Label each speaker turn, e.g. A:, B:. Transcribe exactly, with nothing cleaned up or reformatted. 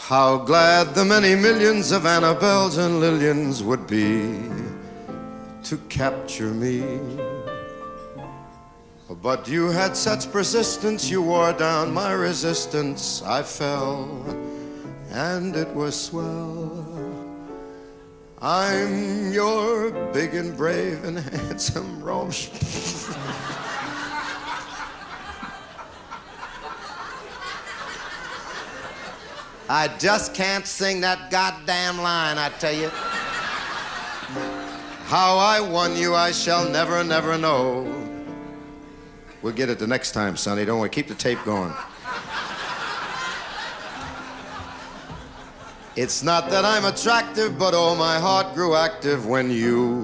A: How glad the many millions of Annabelles and Lillians would be to capture me. But you had such persistence, you wore down my resistance. I fell, and it was swell. I'm your big and brave and handsome Rome. I just can't sing that goddamn line, I tell you. How I won you, I shall never, never know. We'll get it the next time, Sonny. Don't worry, keep the tape going. It's not that I'm attractive, but oh, my heart grew active when you